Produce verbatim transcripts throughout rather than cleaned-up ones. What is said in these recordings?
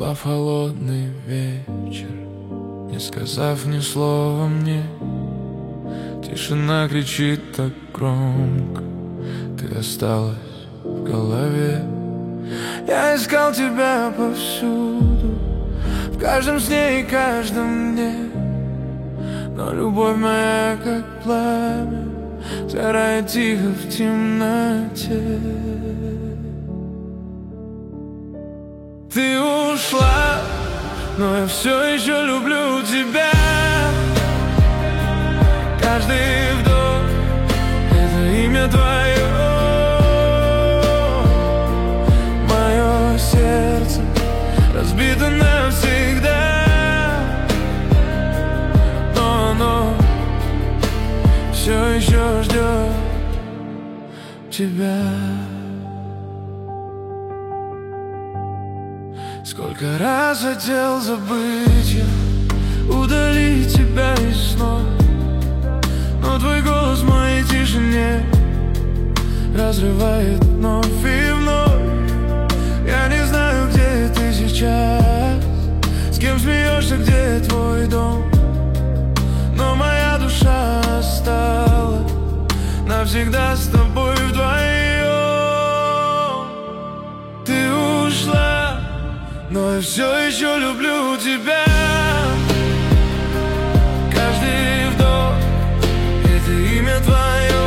Ушла в холодный вечер, не сказав ни слова мне. Тишина кричит так громко, ты осталась в голове. Я искал тебя повсюду, в каждом сне и каждом дне, но любовь моя, как пламя, сгорает тихо в темноте. Ты ушла, но я все еще люблю тебя. Каждый вдох — это имя твое. Мое сердце разбито навсегда, но оно все еще ждет тебя. Сколько раз хотел забыть я, удалить тебя из снов, но твой голос в моей тишине разрывает вновь и вновь. Я не знаю, где ты сейчас, с кем смеешься, где твой дом, но моя душа осталась навсегда с тобой вдвоем. Ты ушла, но я все еще люблю тебя. Каждый вдох — это имя твое.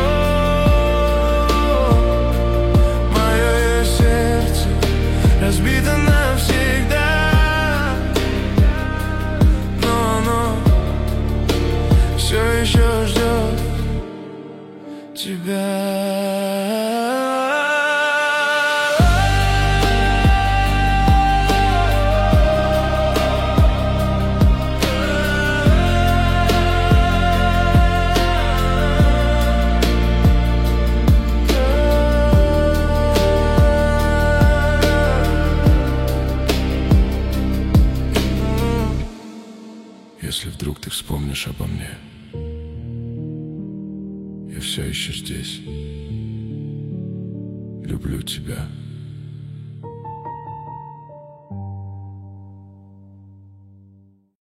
Мое сердце разбито навсегда, но оно все еще ждет тебя. Если вдруг ты вспомнишь обо мне, я все еще здесь. Люблю тебя.